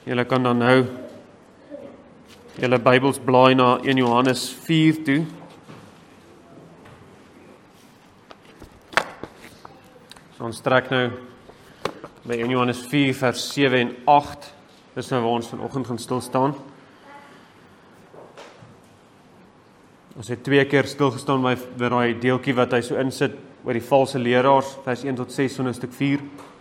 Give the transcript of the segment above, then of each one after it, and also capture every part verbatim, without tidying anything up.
Julle kan dan nou julle Bybels blaai na een Johannes vier toe. So ons trek nou by een Johannes vier vers sewe en agt. Dis nou waar ons vanoggend gaan stil staan. Ons het twee keer stilgestaan by daai deeltjie wat hy so insit oor die valse leraars, vers een tot ses van hoofstuk vier.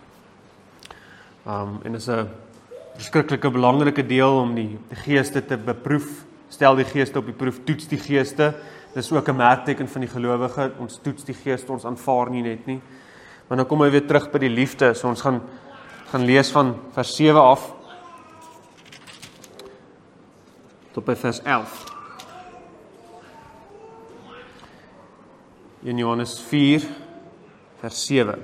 Um, en is 'n verskriklike belangrike deel om die, die geeste te beproef. Stel die geeste op die proef, toets die geeste. Dis ook 'n merkteken van die gelowige. Ons toets die geeste, ons aanvaar nie net nie. Maar nou kom hy weer terug by die liefde. So ons gaan gaan lees van vers sewe af tot by vers elf. een Johannes vier vers sewe.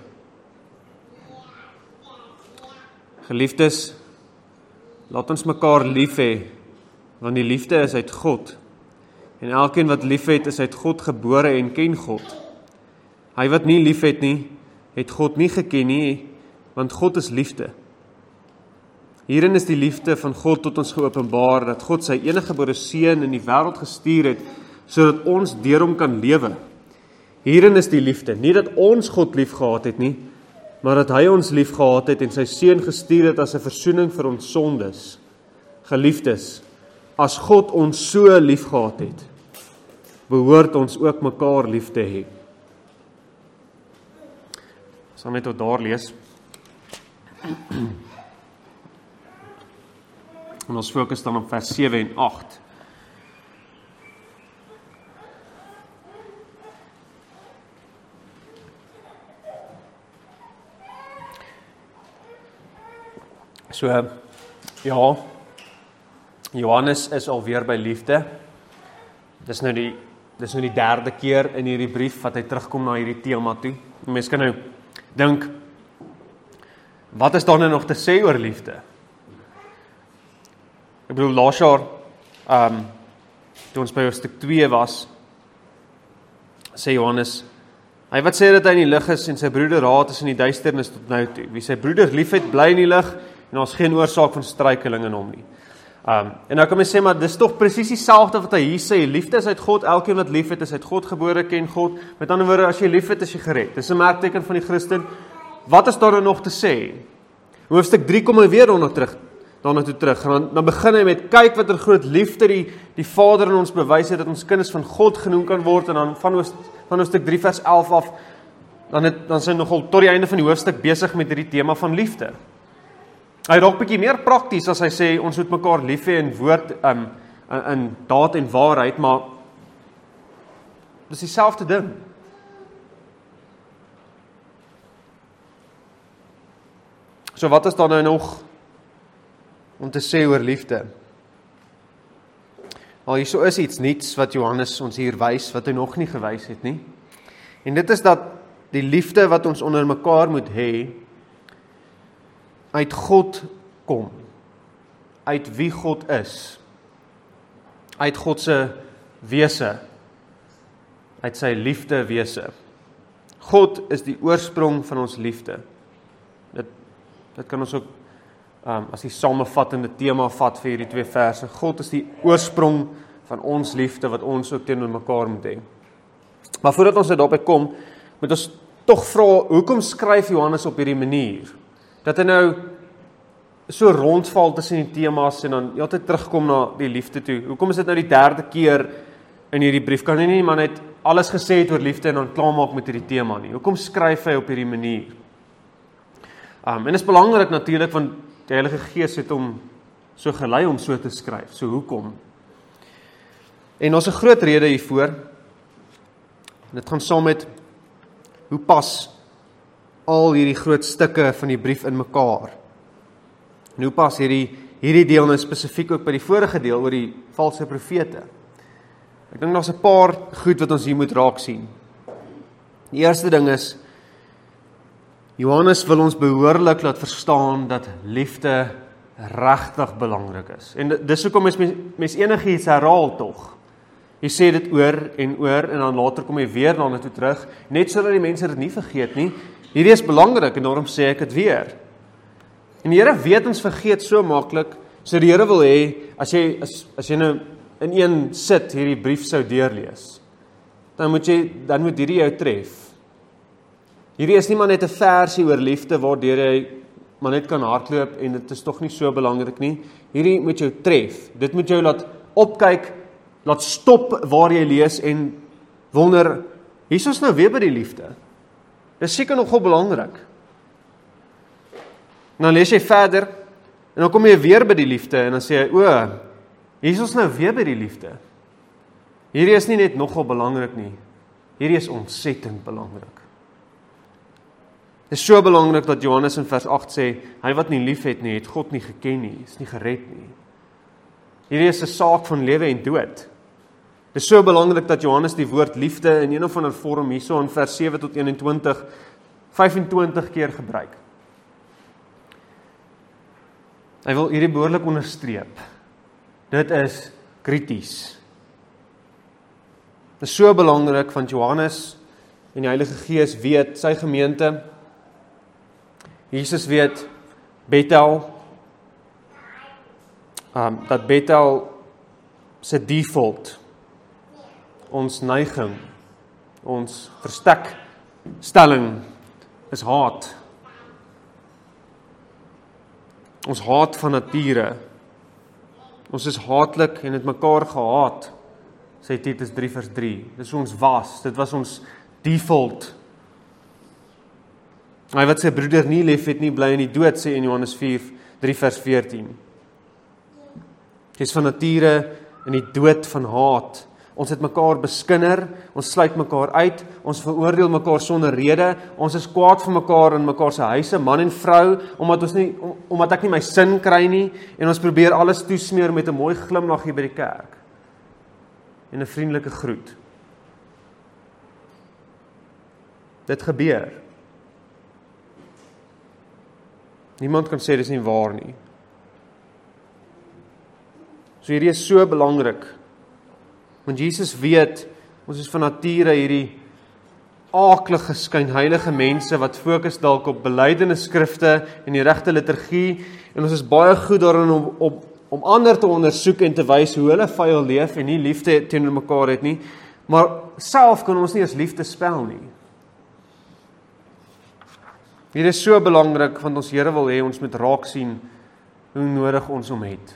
Geliefdes, laat ons mekaar lief hê, want die liefde is uit God. En elkeen wat lief het, is uit God gebore en ken God. Hy wat nie lief het nie, het God nie geken nie, want God is liefde. Hierin is die liefde van God tot ons geopenbaar, dat God sy eniggebore seun in die wêreld gestuur het, sodat ons deur hom kan lewe. Hierin is die liefde, nie dat ons God lief gehad het nie, maar dat hy ons lief gehad het en sy seun gestuur het as 'n versoening vir ons sondes. Geliefdes, as God ons so lief gehad het, behoort ons ook mekaar lief te hê. Ons gaan net tot daar lees. En ons fokus dan op vers sewe en agt. So, ja, Johannes is alweer by liefde. Dis nou die, dis nou die derde keer in hierdie brief wat hy terugkom na hierdie tema toe. Mense kan nou dink, wat is daar nou nog te sê oor liefde? Ek bedoel, laas jaar, um, toe ons by hoofstuk twee was, sê Johannes, hy wat sê dat hy in die lig is en sy broeder haat is in die duisternis tot nou toe. Wie sy broeder liefhet, bly in die lig, en ons geen oorsaak van struikeling in hom nie. Um, en nou kan my sê, maar dis toch presies dieselfde wat hy hier sê, liefde is uit God, elkeen wat lief het, is uit God gebore, ken God. Met ander woorde, as jy lief het, is jy gered. Dis 'n merkteken van die Christen. Wat is daar nou nog te sê? Hoofstuk drie kom hy weer daarna terug, daarna toe terug. En dan, dan begin hy met, kyk wat 'n groot liefde die, die Vader in ons bewys het, dat ons kinders van God genoem kan word, en dan van, hoofst, van hoofstuk drie vers elf af, dan, het, dan sy nogal tot die einde van die hoofstuk besig met hierdie tema van liefde. Hy raak bietjie meer prakties as hy sê, ons moet mekaar lief hê in woord, um, in, in daad en waarheid, maar dis dieselfde ding. So wat is daar nou nog om te sê oor liefde? Al hier so is iets niets wat Johannes ons hier wys, wat hy nog nie gewys het nie. En dit is dat die liefde wat ons onder mekaar moet hê, uit God kom, uit wie God is, uit God se wese, uit sy liefde wese. God is die oorsprong van ons liefde. Dit, dit kan ons ook um, as die samevattende tema vat vir hierdie twee verse. God is die oorsprong van ons liefde wat ons ook teenoor mekaar moet hê. Maar voordat ons daarby kom, moet ons tog vra, hoekom skryf Johannes op hierdie manier? Dat hy nou so rondval tussen die temas en dan altyd terugkom na die liefde toe. Hoekom is dit nou die derde keer in hierdie brief? Kan hy nie maar net alles gesê het oor liefde en dan klaarmaak met hierdie tema nie? Hoekom skryf hy op hierdie manier? Um, en dit is belangrik natuurlik, want die Heilige Gees het hom so gelei om so te skryf. So hoekom? En ons 'n groot rede hiervoor. En dit gaan saam met, hoe pas al hierdie groot stukke van die brief in mekaar? En hoe pas hierdie, hierdie deel nou spesifiek ook by die vorige deel oor die valse profete? Ek dink daar's 'n paar goed wat ons hier moet raak sien. Die eerste ding is, Johannes wil ons behoorlik laat verstaan dat liefde regtig belangrik is. En dis hoekom mens, mens enigiets herhaal tog. Jy sê dit oor en oor en dan later kom jy weer daarna toe terug, net sodat die mense dit nie vergeet nie. Hierdie is belangrik en daarom sê ek dit weer. En die Here weet ons vergeet so maklik So die Here wil hê, as jy, as, as jy nou in een sit hierdie brief sou deurlees, dan moet jy, dan moet hierdie jou tref. Hierdie is nie maar net 'n versie oor liefde, waardeur jy maar net kan hardloop, en dit is tog nie so belangrik nie. Hierdie moet jou tref, dit moet jou laat opkyk, laat stop waar jy lees, en wonder, hier is ons nou weer by die liefde. Dit is seker nogal belangrik. En dan lees jy verder, en dan kom jy weer by die liefde, en dan sê jy, o, hier is ons nou weer by die liefde. Hierdie is nie net nogal belangrik nie, hierdie is ontsettend belangrik. Dit is so belangrik dat Johannes in vers agt sê, hy wat nie lief het nie, het God nie geken nie, is nie gered nie. Hierdie is 'n saak van lewe en dood. Dit is so belangrik dat Johannes die woord liefde in een of ander vorm hierso in vers sewe tot eenentwintig, vyfentwintig keer gebruik. Hy wil hierdie behoorlik onderstreep. Dit is krities. Dit is so belangrik, want Johannes en die Heilige Gees weet, sy gemeente, Jesus weet, Bethel, um, dat Bethel se default, ons neiging, ons verstekstelling, is haat. Ons haat van nature. Ons is haatlik en het mekaar gehaat, sê Titus drie vers drie. Dis hoe ons was, dit was ons default. Hy wat sy broeder nie lief het nie, bly in die dood, sê in Johannes vier, drie vers veertien. Jy is van nature in die dood van haat. Ons het mekaar beskinder, ons sluit mekaar uit, ons veroordeel mekaar sonder rede, ons is kwaad vir mekaar in mekaar se huise, man en vrou, omdat, ons nie, om, omdat ek nie my sin kry nie, en ons probeer alles toesmeer met 'n mooi glimlag hier by die kerk, en 'n vriendelike groet. Dit gebeur. Niemand kan sê dis nie waar nie. So hierdie is so belangrik, want Jesus weet, ons is van nature hierdie aaklige, skynheilige mense wat fokus dalk op belydenis skrifte en die regte liturgie, en ons is baie goed daarin om, om, om ander te ondersoek en te wys hoe hulle vuil leef en nie liefde teenoor mekaar het nie, maar self kan ons nie as liefde spel nie. Hier is so belangrik, want ons Here wil hê ons moet raak sien hoe nodig ons hom het.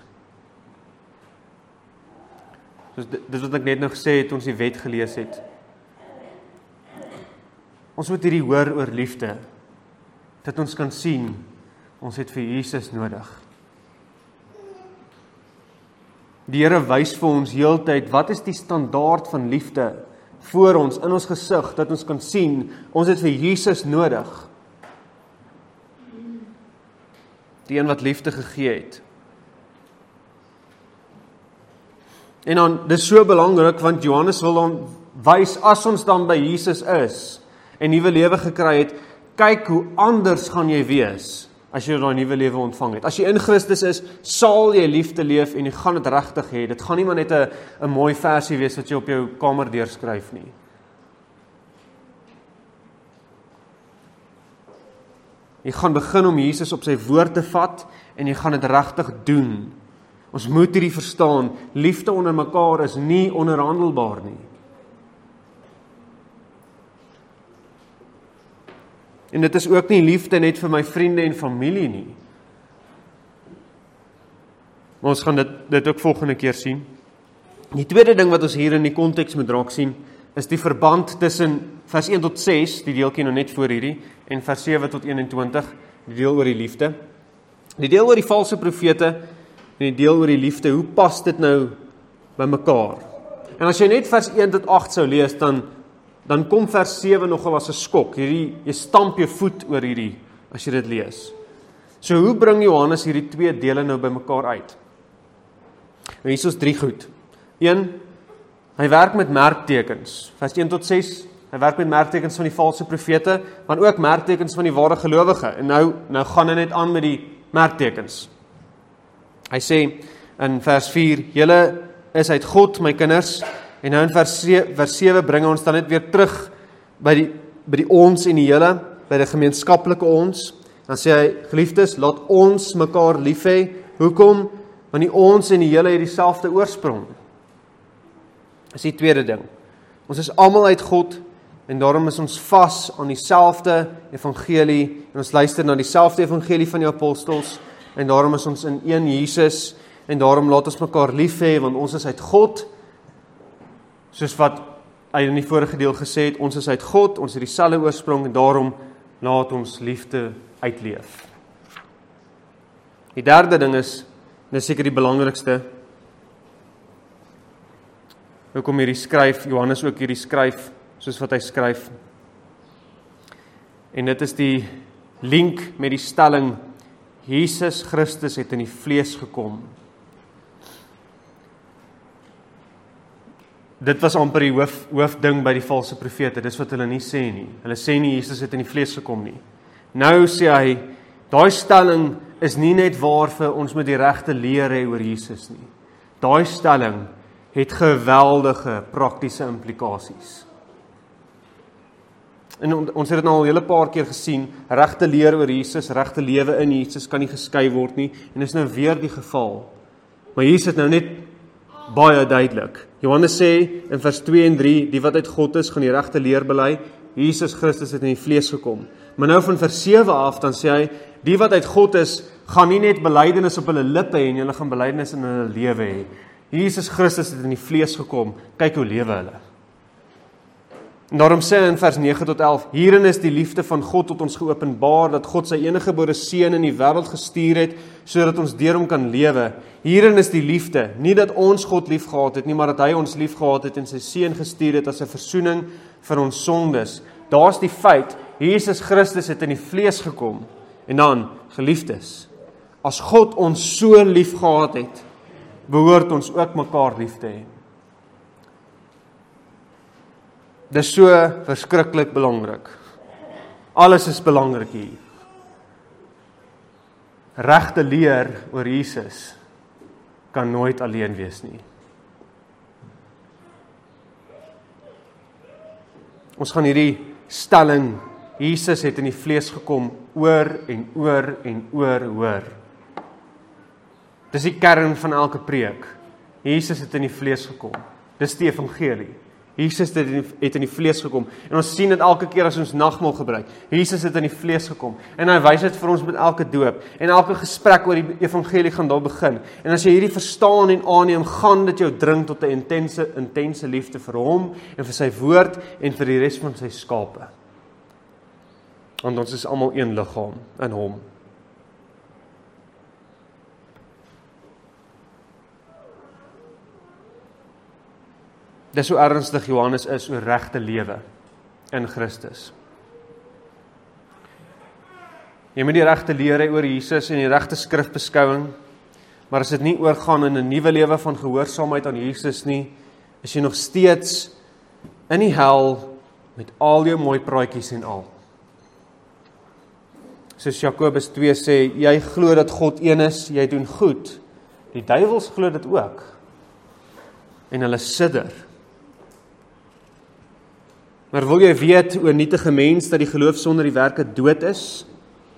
Dus dit wat ek net nou gesê het, ons die wet gelees het. Ons moet hierdie hoor oor liefde, dat ons kan sien, ons het vir Jesus nodig. Die Here wys vir ons heeltyd, wat is die standaard van liefde voor ons, in ons gesig, dat ons kan sien, ons het vir Jesus nodig. Die een wat liefde gegee het. En dan, dit is so belangrik, want Johannes wil dan wys, as ons dan by Jesus is, en nuwe lewe gekry het, kyk hoe anders gaan jy wees, as jy daai nuwe lewe ontvang het. As jy in Christus is, sal jy liefde leef, en jy gaan dit regtig hê. Dit gaan nie maar net 'n 'n mooi versie wees, wat jy op jou kamer deurskryf nie. Jy gaan begin om Jesus op sy woord te vat, en jy gaan dit regtig doen. Ons moet hierdie verstaan, liefde onder mekaar is nie onderhandelbaar nie. En dit is ook nie liefde net vir my vriende en familie nie. Maar ons gaan dit, dit ook volgende keer sien. Die tweede ding wat ons hier in die konteks moet raak sien, is die verband tussen vers een tot ses, die deeltjie nou net voor hierdie, en vers sewe tot eenentwintig, die deel oor die liefde. Die deel oor die valse profete, en die deel oor die liefde, hoe pas dit nou by mekaar? En as jy net vers een tot agt sou lees, dan, dan kom vers sewe nogal as 'n skok. Hierdie, jy stamp jou voet oor hierdie, as jy dit lees. So hoe bring Johannes hierdie twee dele nou by mekaar uit? Nou hier is drie goed. Een, hy werk met merktekens. Vers een tot ses, hy werk met merktekens van die valse profete, maar ook merktekens van die ware gelowige. En nou, nou gaan hy net aan met die merktekens. Hy sê in vers vier, julle is uit God, my kinders, en nou in vers sewe bring ons dan net weer terug by die, by die ons en die julle, by die gemeenskaplike ons. Dan sê hy, geliefdes, laat ons mekaar lief hê. Hoekom? Want die ons en die julle het dieselfde oorsprong. Dis die tweede ding. Ons is almal uit God, en daarom is ons vas aan dieselfde evangelie, en ons luister na dieselfde evangelie van die apostels, en daarom is ons in een Jesus, en daarom laat ons mekaar lief hê, want ons is uit God, soos wat hy in die vorige deel gesê het, ons is uit God, ons het dieselfde oorsprong, en daarom laat ons liefde uitleef. Die derde ding is, en dis seker die belangrikste, hoekom hierdie skryf, Johannes ook hierdie skryf, soos wat hy skryf. En dit is die link met die stelling, Jesus Christus het in die vlees gekom. Dit was amper die hoof, hoofding by die valse profete, dis wat hulle nie sê nie. Hulle sê nie, Jesus het in die vlees gekom nie. Nou sê hy, daai stelling is nie net waar vir ons met die regte leer hê oor Jesus nie. Daai stelling het geweldige praktiese implikasies. En ons het dit nou al 'n hele paar keer gesien, regte leer oor Jesus, regte lewe in Jesus kan nie geskei word nie, en dis nou weer die geval. Maar hier is dit nou net baie duidelik. Johannes sê in vers twee en drie, die wat uit God is, gaan die regte leer bely, Jesus Christus het in die vlees gekom. Maar nou van vers sewe af, dan sê hy, die wat uit God is, gaan nie net belydenis op hulle lippe hê, en hulle gaan belydenis in hulle lewe hê. Jesus Christus het in die vlees gekom, kyk hoe lewe hulle. En daarom sê hy in vers nege tot elf, hierin is die liefde van God tot ons geopenbaar, dat God sy eniggebore seun in die wêreld gestuur het, sodat ons deur hom kan lewe. Hierin is die liefde, nie dat ons God lief gehad het nie, maar dat hy ons lief gehad het en sy seun gestuur het as 'n versoening vir ons sondes. Daar's die feit, Jesus Christus het in die vlees gekom, en dan, geliefdes, as God ons so lief gehad het, behoort ons ook mekaar lief te hê. Dis so verskriklik belangrik. Alles is belangrik hier. Regte leer oor Jesus kan nooit alleen wees nie. Ons gaan hierdie stelling, Jesus het in die vlees gekom, oor en oor en oor hoor. Dis die kern van elke preek. Jesus het in die vlees gekom. Dis die evangelie. Jesus het in, die, het in die vlees gekom. En ons sien dit elke keer as ons nagmaal gebruik. Jesus het in die vlees gekom. En hy wys dit vir ons met elke doop. En elke gesprek oor die evangelie gaan daar begin. En as jy hierdie verstaan en aanneem, gaan dit jou dring tot 'n intense, intense liefde vir hom en vir sy woord en vir die res van sy skape. Want ons is almal een liggaam in hom. Dis hoe ernstig Johannes is oor regte lewe in Christus. Jy moet die regte leer hê oor Jesus en die regte skrifbeskouing, maar as dit nie oorgaan in 'n nuwe lewe van gehoorsaamheid aan Jesus nie, is jy nog steeds in die hel met al jou mooi praatjies en al. Soos Jakobus twee sê, jy glo dat God een is, jy doen goed. Die duiwels glo dit ook. En hulle sidder. Maar wil jy weet, o nietige mens, dat die geloof sonder die werke dood is?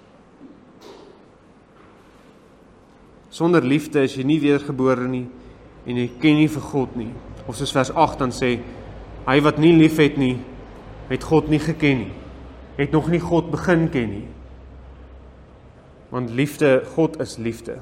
Sonder liefde is jy nie weergebore nie, en jy ken nie vir God nie. Of soos vers agt dan sê, hy wat nie lief het nie, het God nie geken nie, het nog nie God begin ken nie. Want liefde, God is liefde.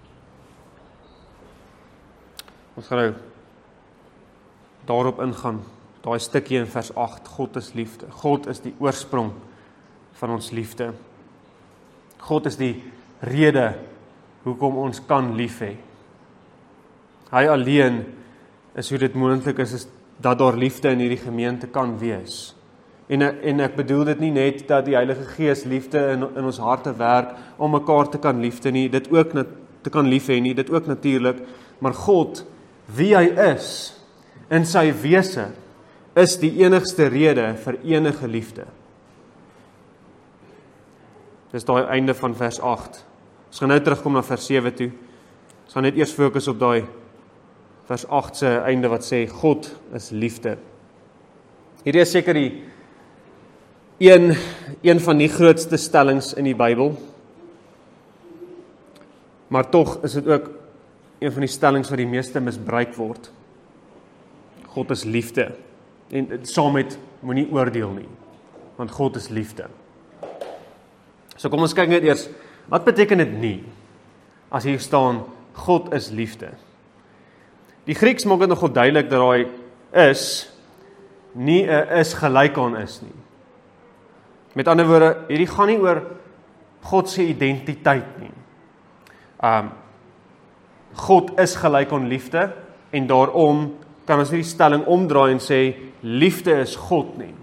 Ons gaan nou daarop ingaan. Daai stukkie in vers agt, God is liefde. God is die oorsprong van ons liefde. God is die rede hoekom ons kan lief hê. Hy alleen is hoe dit moontlik is, is dat daar liefde in hierdie gemeente kan wees. En, en ek bedoel dit nie net dat die Heilige Gees liefde in, in ons harte werk om mekaar te kan liefde nie, dit ook na, te kan lief hê nie, dit ook natuurlik, maar God, wie hy is, in sy wese, is die enigste rede vir enige liefde. Dis daai einde van vers agt. Ons gaan nou terugkom na vers sewe toe. Ons gaan net eers fokus op daai vers agt se einde wat sê, God is liefde. Hierdie is seker die een, een van die grootste stellings in die Bybel. Maar tog is dit ook een van die stellings wat die meeste misbruik word. God is liefde. En saam met moenie oordeel nie, want God is liefde. So kom ons kyk net eers, wat beteken dit nie, as hier staan, God is liefde? Die Grieks maak dit nogal duidelik dat hy is, nie 'n is gelyk aan is nie. Met ander woorde, hierdie gaan nie oor God se identiteit nie. Um, God is gelyk aan liefde, en daarom kan ons nie die stelling omdraai en sê, liefde is God nie.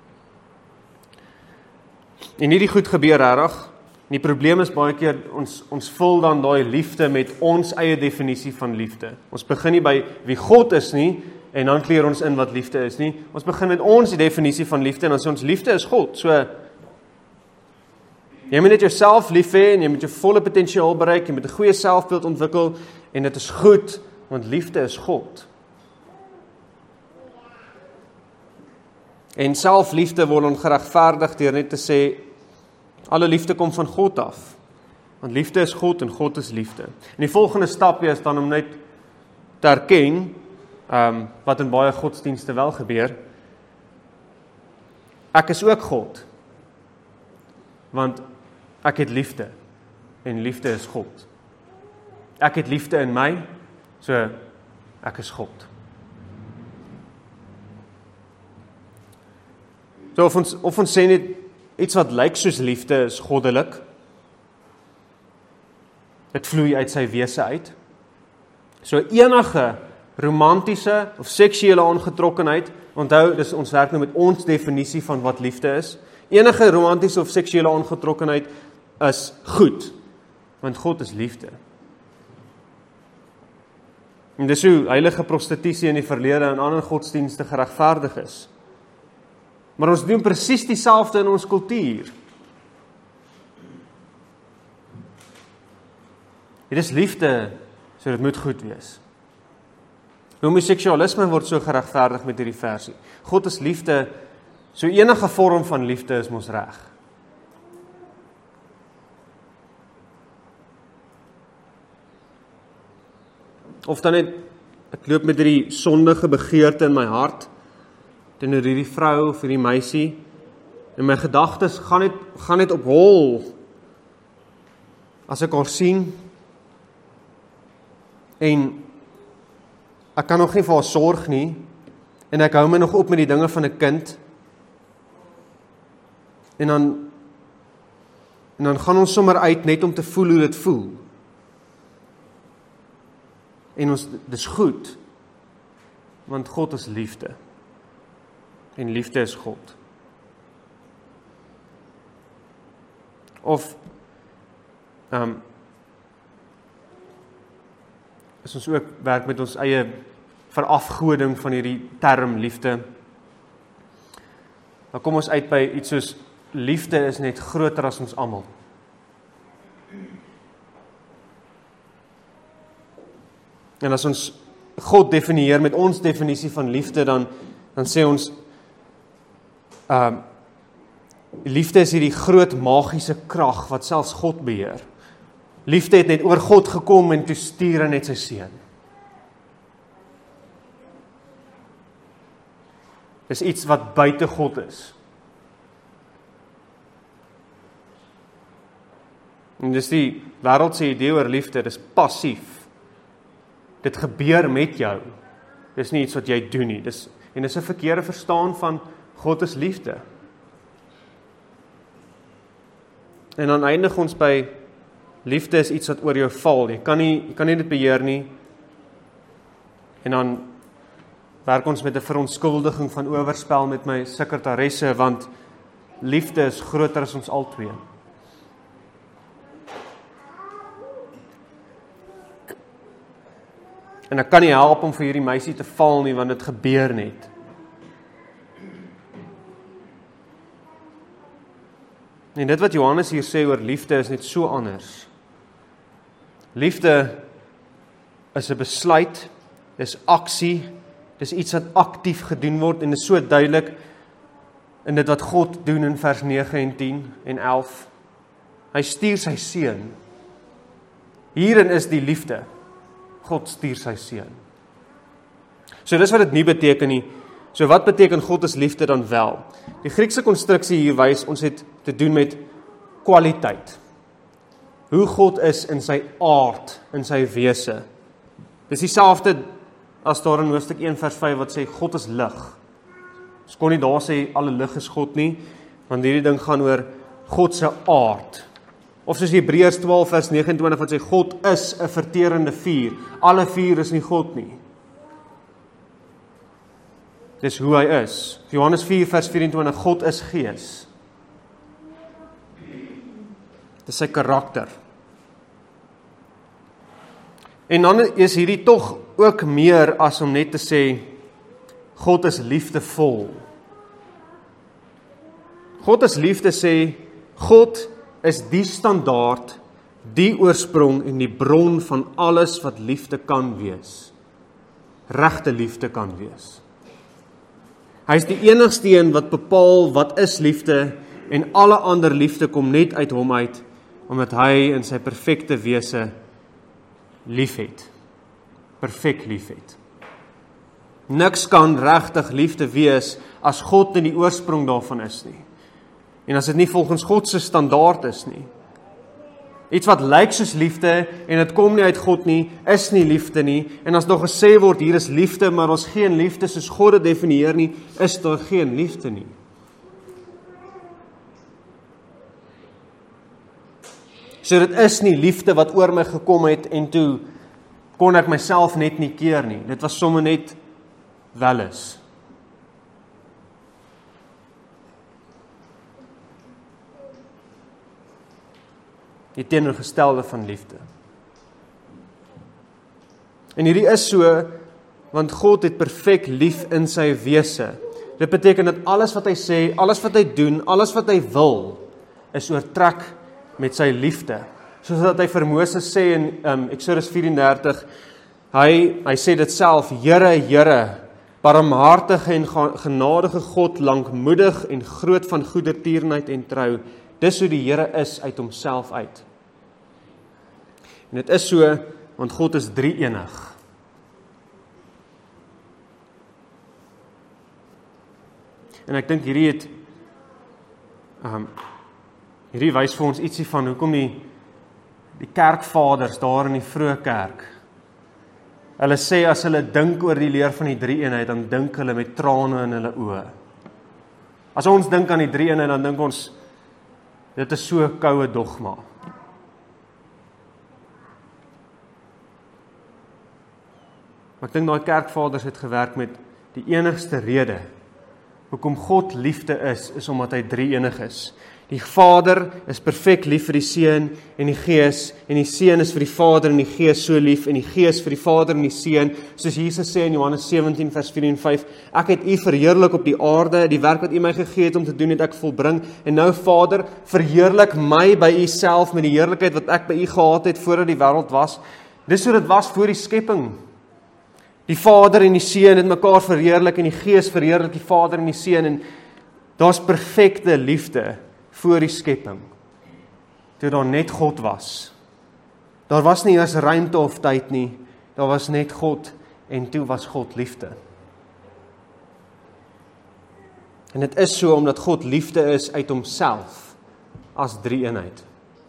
En hierdie goed gebeur regtig. Die probleem is baie keer, ons, ons vul dan daai liefde met ons eie definisie van liefde. Ons begin nie by wie God is nie, en dan kleer ons in wat liefde is nie. Ons begin met ons definisie van liefde, en dan sê ons, liefde is God. So, jy moet net jouself lief hê, en jy moet jou volle potensiaal bereik, jy moet 'n goeie selfbeeld ontwikkel, en dit is goed, want liefde is God. En selfliefde word dan geregverdig deur net te sê, alle liefde kom van God af. Want liefde is God en God is liefde. En die volgende stapie is dan om net te erken, um, wat in baie godsdienste wel gebeur, ek is ook God. Want ek het liefde. En liefde is God. Ek het liefde in my, so ek is God. So of ons, of ons sê net, iets wat lyk soos liefde is goddelik. Dit vloei uit sy wese uit. So enige romantiese of seksuele aangetrokkenheid, onthou, dis ons werk nou met ons definisie van wat liefde is. Enige romantiese of seksuele aangetrokkenheid is goed, want God is liefde. En dis hoe heilige prostitusie in die verlede en ander godsdienste geregverdig is. Maar ons doen presies dieselfde in ons kultuur. Dit is liefde, so dit moet goed wees. Homoseksualisme word so geregverdig met hierdie versie. God is liefde, so enige vorm van liefde is mos reg. Of dan net, ek loop met hierdie sondige begeerte in my hart, teenoor hierdie vrou of hierdie meisie, en my gedagtes gaan net, gaan net op hol, as ek haar sien, en ek kan nog nie vir haar sorg nie, en ek hou my nog op met die dinge van 'n kind, en dan, en dan gaan ons sommer uit net om te voel hoe dit voel. En ons, dis goed, want God is liefde. En liefde is God. Of, um, is ons ook werk met ons eie verafgoding van hierdie term liefde. Dan kom ons uit by iets soos, liefde is net groter as ons almal. En as ons God definieer met ons definisie van liefde, dan, dan sê ons, um, liefde is hierdie groot magiese krag wat selfs God beheer. Liefde het net oor God gekom en toe stuur hy net sy seun. Dis iets wat buite God is. En dis die wêreldse idee oor liefde, dis passief. Dit gebeur met jou. Dis nie iets wat jy doen nie. Dis, en dis 'n verkeerde verstaan van God is liefde. En dan eindig ons by, liefde is iets wat oor jou val. Jy kan nie, jy kan nie dit beheer nie. En dan werk ons met 'n verontskuldiging van oorspel met my sekretaresse, want liefde is groter as ons albei. En ek kan nie help om vir hierdie meisie te val nie, want dit gebeur net. En dit wat Johannes hier sê oor liefde is net so anders. Liefde is 'n besluit, dis aksie, dis iets wat aktief gedoen word, en is so duidelik in dit wat God doen in vers nege en tien en elf. Hy stuur sy seun. Hierin is die liefde. God stuur sy seun. So dis wat dit nie beteken nie. So wat beteken God is liefde dan wel? Die Griekse konstruksie hier wys ons het te doen met kwaliteit. Hoe God is in sy aard, in sy wese. Dis dieselfde as daar in hoofstuk een vers vyf wat sê God is lig. Ons kon nie daar sê alle lig is God nie, want hierdie ding gaan oor God se aard. Of soos Hebreërs twaalf vers vyf nege wat sê God is 'n verterende vuur. Alle vuur is nie God nie. Dis hoe hy is. Johannes vier vers vyf vyf, God is gees. Dis sy karakter. En dan is hierdie tog ook meer as om net te sê God is liefdevol. God is liefde sê God is die standaard, die oorsprong en die bron van alles wat liefde kan wees. Regte liefde kan wees. Hy is die enigste een wat bepaal wat is liefde en alle ander liefde kom net uit hom uit, omdat hy in sy perfekte wese liefhet. Perfek liefhet. Niks kan regtig liefde wees as God nie die oorsprong daarvan is nie. En as dit nie volgens God se standaard is nie. Iets wat lyk soos liefde en dit kom nie uit God nie, is nie liefde nie. En as nog gesê word hier is liefde, maar ons geen liefde soos God dit definieer nie, is daar geen liefde nie. So dit is nie liefde wat oor my gekom het en toe kon ek myself net nie keer nie. Dit was sommer net welis. Die teenoorgestelde van liefde. En hierdie is so, want God het perfek lief in sy wese. Dit beteken dat alles wat hy sê, alles wat hy doen, alles wat hy wil, is oortrek met sy liefde. Soos dat hy vir Moses sê in um, Exodus vyf dertig, hy, hy sê dit self, Here, Here, barmhartige en genadige God, lankmoedig en groot van goedertierenheid en trou. Dis hoe die Here is uit homself uit. En dit is so, want God is drie-enig. En ek dink hierdie het, um, hierdie wys vir ons ietsie van hoekom die, die kerkvaders daar in die vroeë kerk, hulle sê as hulle dink oor die leer van die drie-eenheid, dan dink hulle met trane in hulle oë. As ons dink aan die drie-eenheid, dan dink ons, dit is so 'n koue dogma. Maar ek dink daai kerkvaders het gewerk met die enigste rede hoekom God liefde is, is omdat hy drie-enig is. Die Vader is perfek lief vir die Seun en die Gees, en die Seun is vir die Vader en die Gees so lief, en die Gees vir die Vader en die Seun, soos Jesus sê in Johannes sewentien vers vier en vyf, ek het u verheerlik op die aarde, die werk wat u my gegee het om te doen, het ek volbring, en nou Vader, verheerlik my by u self met die heerlikheid wat ek by u gehad het voordat die wêreld was. Dis hoe dit was voor die skepping. Die Vader en die Seun het mekaar verheerlik, en die Gees verheerlik die Vader en die Seun, en daar's perfekte liefde voor die skepping, toe daar net God was. Daar was nie eers ruimte of tyd nie, daar was net God, en toe was God liefde. En dit is so, omdat God liefde is uit homself, as drie-eenheid.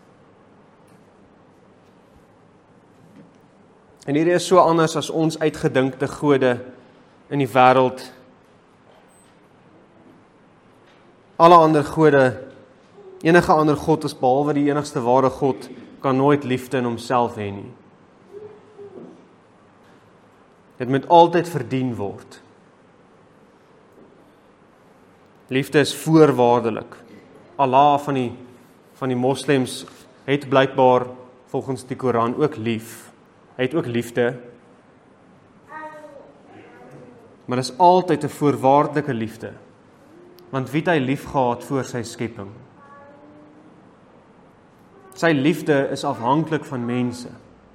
En hierdie is so anders as ons uitgedinkte gode in die wêreld. Alle ander gode, enige ander God is behalwe die enigste ware God, kan nooit liefde in homself hê nie. Dit moet altyd verdien word. Liefde is voorwaardelik. Allah van die, van die moslems het blykbaar volgens die Koran ook lief. Hy het ook liefde. Maar dit is altyd 'n voorwaardelike liefde. Want wie het hy lief gehad voor sy skepping? Sy liefde is afhanklik van mense.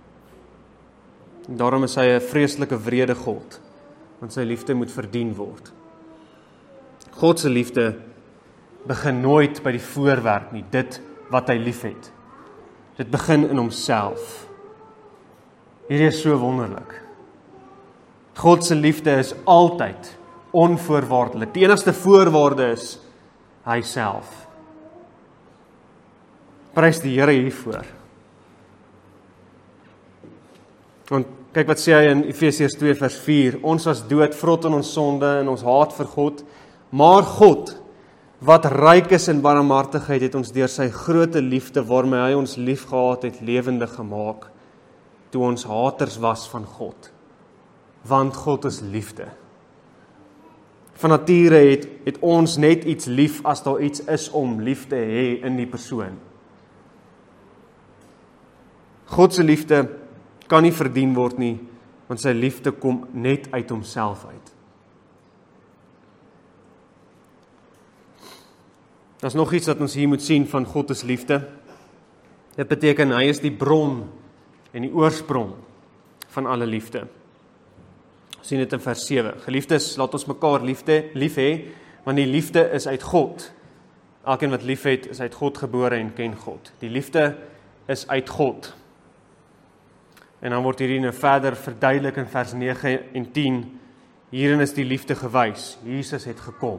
En daarom is hy 'n vreeslike wrede God, want sy liefde moet verdien word. God se liefde begin nooit by die voorwerp nie, dit wat hy liefhet. Dit begin in homself. Hierdie is so wonderlik. God se liefde is altyd onvoorwaardelik. Die enigste voorwaarde is hy self. Prys die Here hiervoor. Want kyk wat sê hy in Efesiërs twee vers vier, ons was dood, vrot in ons sonde en ons haat vir God, maar God, wat ryk is in barmhartigheid, het ons deur sy groote liefde waarmee hy ons liefgehad het, lewendig gemaak, toe ons haters was van God. Want God is liefde. Van nature het, het ons net iets lief as daar iets is om lief te hê in die persoon. God se liefde kan nie verdien word nie, want sy liefde kom net uit homself uit. Daar's nog iets wat ons hier moet sien van God is liefde. Dit beteken hy is die bron en die oorsprong van alle liefde. Ons sien dit in vers sewe. Geliefdes, laat ons mekaar liefde, lief hê, want die liefde is uit God. Elkeen wat lief het, is uit God gebore en ken God. Die liefde is uit God. En dan word hierdie nou verder verduidelik in vers nege en tien. Hierin is die liefde gewys. Jesus het gekom.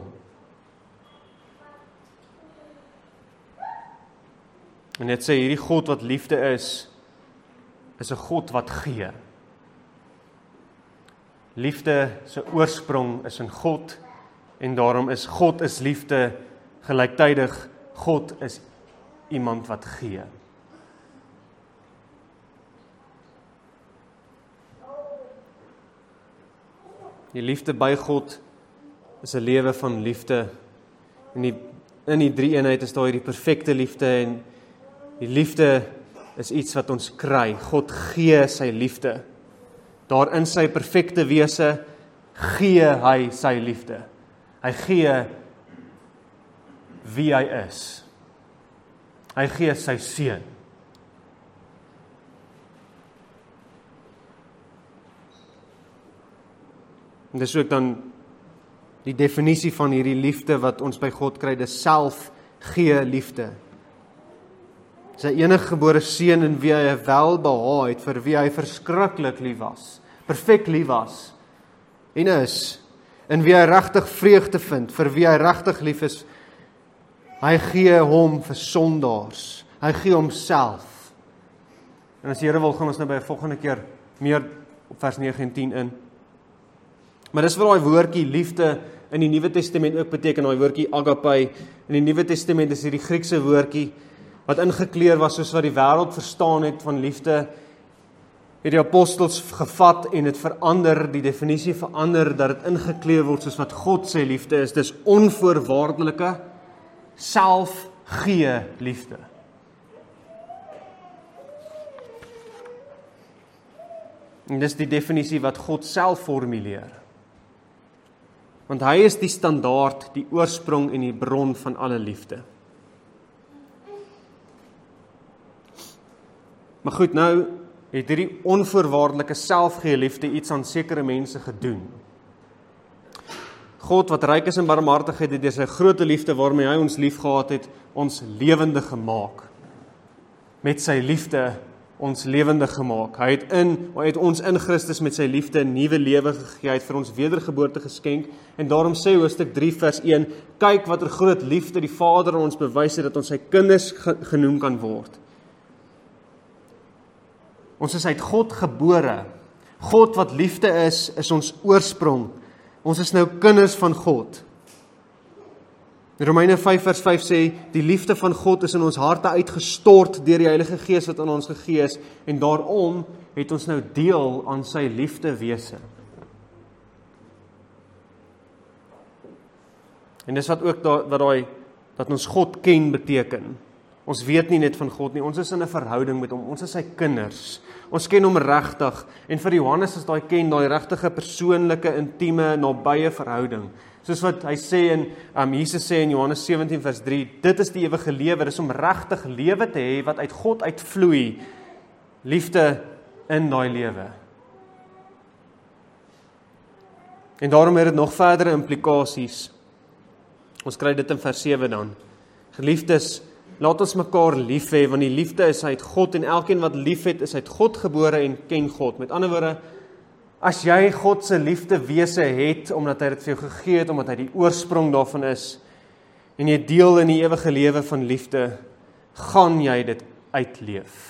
En dit sê hierdie God wat liefde is, is 'n God wat gee. Liefde se oorsprong is in God, en daarom is God is liefde gelyktydig, God is iemand wat gee. Die liefde by God is 'n lewe van liefde. In die, in die drie eenheid is daar hierdie perfekte liefde, en die liefde is iets wat ons kry. God gee sy liefde. Daar in sy perfekte wese gee hy sy liefde. Hy gee wie hy is. Hy gee sy seun. En dis ook dan die definisie van hierdie liefde wat ons by God kry, dis self gee liefde. Sy enige gebore seun in wie hy welbehae het, vir wie hy verskriklik lief was, perfek lief was, en is, in wie hy regtig vreugde vind, vir wie hy regtig lief is, hy gee hom vir sondaars, hy gee homself. En as die Here wil, gaan ons nou by 'n volgende keer meer op vers nege en tien in. Maar dis wat daai woordjie liefde in die Nuwe Testament ook beteken, daai woordjie agape. In die Nuwe Testament is hierdie Griekse woordjie wat ingekleer was soos wat die wêreld verstaan het van liefde, het die apostels gevat en het verander, die definisie verander, dat dit ingekleer word soos wat God se liefde is. Dis onvoorwaardelike, selfgee liefde. En dis die definisie wat God self formuleer. Want hy is die standaard, die oorsprong en die bron van alle liefde. Maar goed, nou het hierdie onvoorwaardelike selfgee liefde iets aan sekere mense gedoen. God wat ryk is in barmhartigheid het deur sy groote liefde waarmee hy ons liefgehad het, ons lewendig gemaak. Met sy liefde ons lewendig gemaak. Hy het in, hy het ons in Christus met sy liefde 'n nuwe lewe gegee, hy het vir ons wedergeboorte geskenk, en daarom sê Hoofstuk drie vers een, kyk watter groot liefde die Vader aan ons bewys het, dat ons sy kinders genoem kan word. Ons is uit God gebore. God wat liefde is, is ons oorsprong. Ons is nou kinders van God. Romeine vyf vers vyf sê, die liefde van God is in ons harte uitgestort deur die Heilige Gees wat aan ons gegee is, en daarom het ons nou deel aan sy liefdewese. En dis wat ook da, wat daai, dat ons God ken beteken. Ons weet nie net van God nie, ons is in 'n verhouding met hom, ons is sy kinders. Ons ken hom regtig, en vir Johannes is daai ken, daai regtige persoonlike, intieme, nabye verhouding. Soos wat hy sê in, um, Jesus sê in Johannes sewentien vers drie, dit is die ewige lewe, dis om regtig lewe te hê, wat uit God uitvloei, liefde in daai lewe. En daarom het dit nog verdere implikasies. Ons kry dit in vers sewe dan. Geliefdes, laat ons mekaar lief hê, want die liefde is uit God, en elkeen wat lief het, is uit God gebore en ken God. Met ander woorde, as jy God se liefde wese het, omdat hy dit vir jou gegee het, omdat hy die oorsprong daarvan is, en jy deel in die ewige lewe van liefde, gaan jy dit uitleef.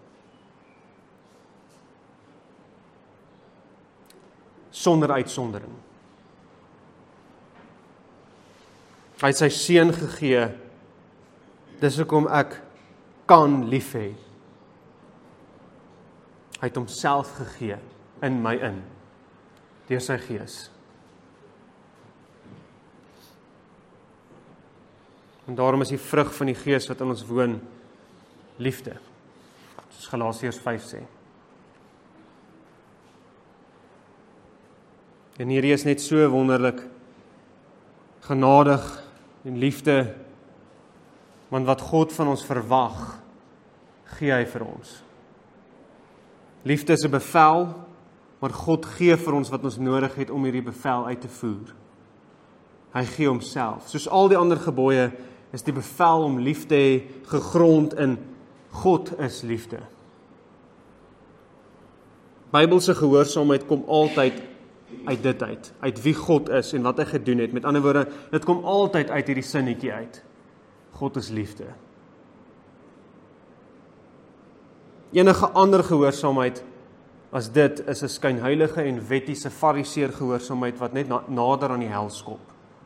Sonder uitsondering. Hy het sy seun gegee, dis hoekom ek kan lief hê. Hy het homself gegee in my in, deur sy gees. En daarom is die vrug van die gees wat in ons woon, liefde. Soos Galasiërs vyf sê. En hierdie is net so wonderlik, genadig en liefde, want wat God van ons verwag, gee hy vir ons. Liefde is 'n bevel, maar God gee vir ons wat ons nodig het om hierdie bevel uit te voer. Hy gee homself. Soos al die ander gebooie is die bevel om lief te hê gegrond in God is liefde. Bybelse gehoorsaamheid kom altyd uit dit uit, uit wie God is en wat hy gedoen het. Met ander woorde, dit kom altyd uit hierdie sinnetjie uit. God is liefde. Enige ander gehoorsaamheid as dit is 'n skynheilige en wettiese fariseer gehoorsaamheid wat net na, nader aan die hel skop.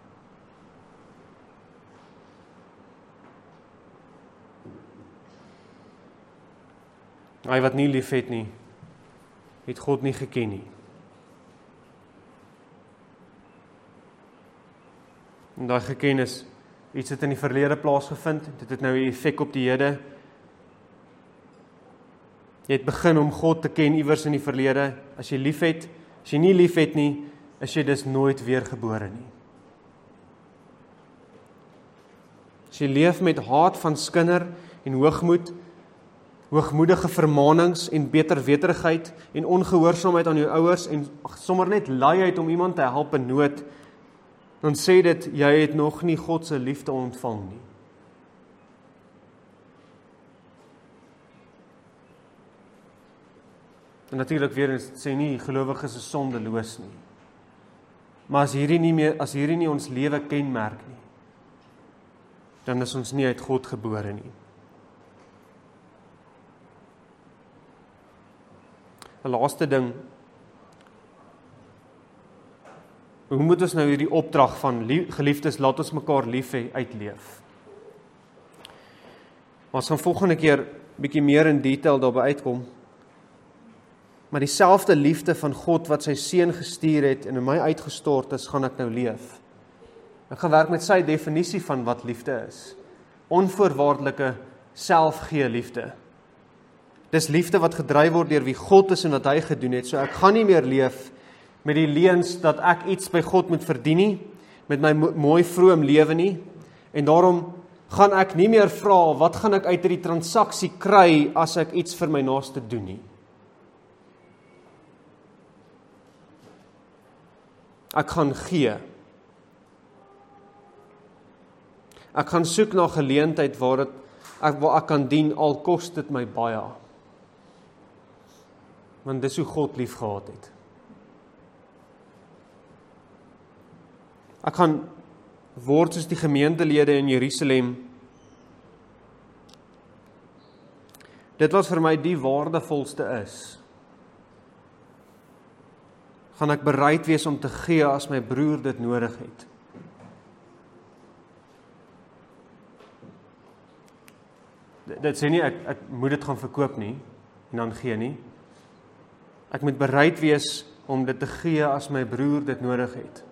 Hy wat nie lief het nie, het God nie geken nie. En daai gekennis, iets het in die verlede plaasgevind, dit het nou 'n effek op die hede. Jy het begin om God te ken iewers in die verlede. As jy lief het, as jy nie lief het nie, is jy dus nooit weer gebore nie. As jy leef met haat van skinder en hoogmoed, hoogmoedige vermaanings en beterweterigheid en ongehoorsaamheid aan jou ouers en sommer net luiheid om iemand te help in nood, dan sê dit, jy het nog nie God se liefde ontvang nie. En natuurlik weer eens sê nie, gelowiges is sondeloos nie. Maar as hierdie nie meer, as hierdie nie ons lewe kenmerk nie, dan is ons nie uit God gebore nie. 'n Laaste ding, hoe moet ons nou hierdie opdrag van geliefdes, laat ons mekaar lief hê, uitleef? Ons gaan volgende keer bietjie meer in detail daarby uitkom. Maar dieselfde liefde van God wat sy seun gestuur het en in my uitgestort is, gaan ek nou leef. Ek gaan werk met sy definisie van wat liefde is. Onvoorwaardelike selfgee liefde. Dis liefde wat gedryf word deur wie God is en wat hy gedoen het. So ek gaan nie meer leef met die leuns dat ek iets by God moet verdien nie, met my mooi vroom lewe nie, en daarom gaan ek nie meer vra, wat gaan ek uit hierdie transaksie kry as ek iets vir my naaste doen nie. Ek gaan gee. Ek gaan soek na geleentheid waar, het, ek, waar ek kan dien, al kos dit my baie. Want dis hoe God lief gehad het. Ek gaan word soos die gemeentelede in Jerusalem. Dit wat vir my die waardevolste is. Gaan ek bereid wees om te gee as my broer dit nodig het. Dit sê nie, ek, ek moet dit gaan verkoop nie, en dan gee nie. Ek moet bereid wees om dit te gee as my broer dit nodig het.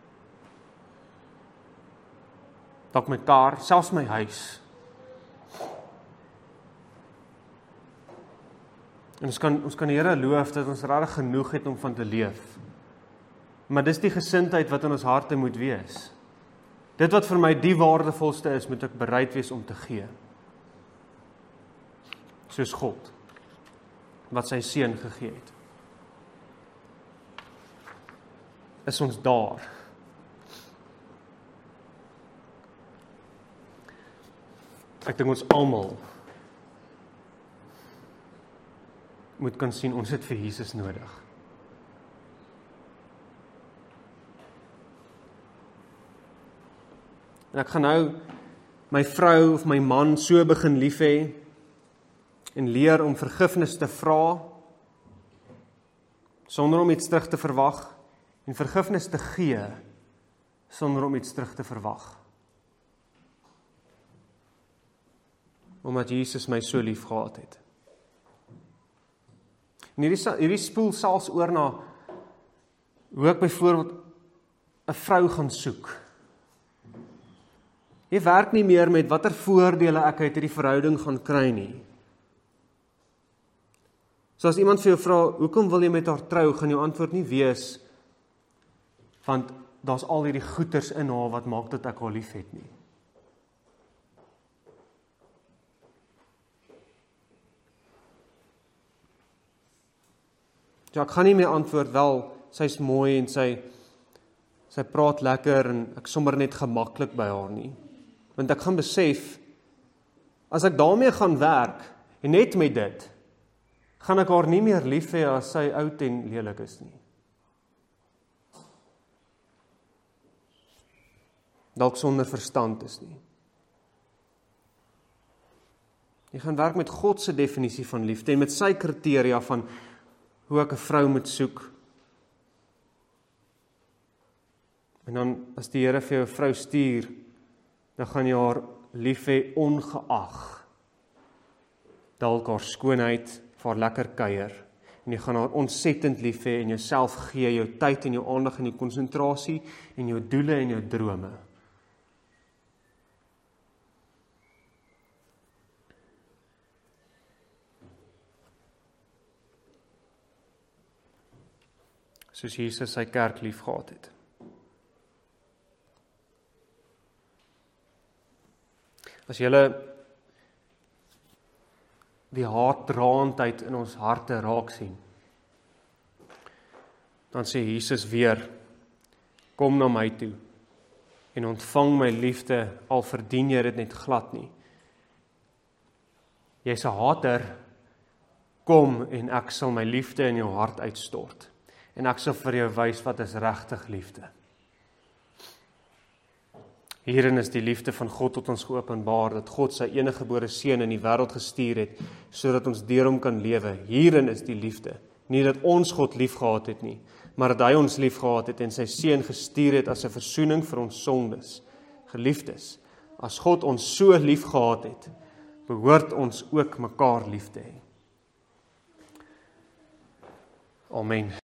Dalk my kar, selfs my huis. En ons kan, ons kan die Here loof dat ons regtig genoeg het om van te leef. Maar dis die gesindheid wat in ons harte moet wees. Dit wat vir my die waardevolste is, moet ek bereid wees om te gee. Soos God, wat sy seun gegee het. Is ons daar? Ek dink ons almal moet kan sien, ons het vir Jesus nodig. En ek gaan nou my vrou of my man so begin lief hê en leer om vergifnis te vra, sonder om iets terug te verwag, en vergifnis te gee, sonder om iets terug te verwag. Omdat Jesus my so lief gehad het. En hierdie, hierdie spoel selfs oor na hoe ek byvoorbeeld 'n vrou gaan soek. Jy werk nie meer met watter voordele ek uit hierdie verhouding gaan kry nie. So as iemand vir jou vra, hoekom wil jy met haar trou, gaan jou antwoord nie wees, want daar's al hierdie goeters in haar wat maak dat ek haar lief het nie. Ja, ek gaan nie meer antwoord, wel, sy's mooi en sy, sy praat lekker en ek sommer net gemaklik by haar nie. Want ek gaan besef, as ek daarmee gaan werk, en net met dit, gaan ek haar nie meer lief hê as sy oud en lelik is nie. Dalk sonder verstand is nie. Jy gaan werk met God se definisie van liefde en met sy kriteria van hoe ek 'n vrou moet soek. En dan as die Here vir jou 'n vrou stuur, dan gaan jy haar lief hê ongeag dalk haar skoonheid, vir haar lekker kuier. En jy gaan haar ontsettend lief hê en jouself gee, jou tyd en jou aandag en jou konsentrasie en jou doele en jou drome. Soos Jesus sy kerk lief gehad het. As julle die haatdraandheid in ons harte raak sien, dan sê Jesus weer, kom na my toe en ontvang my liefde, al verdien jy dit net glad nie. Jy's 'n hater, kom en ek sal my liefde in jou hart uitstort. En ek sal vir jou wys wat is regtig liefde. Hierin is die liefde van God tot ons geopenbaar, dat God sy eniggebore seun in die wêreld gestuur het, sodat ons deur hom kan lewe. Hierin is die liefde. Nie dat ons God lief gehad het nie, maar dat hy ons lief gehad het en sy seun gestuur het as 'n versoening vir ons sondes. Geliefdes, as God ons so lief gehad het, behoort ons ook mekaar lief te hê. Amen.